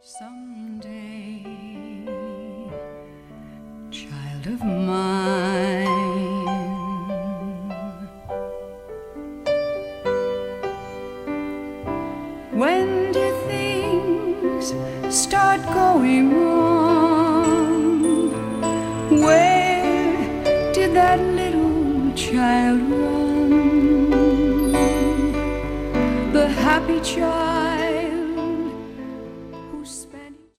Someday, child of mine, when do things start going wrong? Where did that little child run? The happy child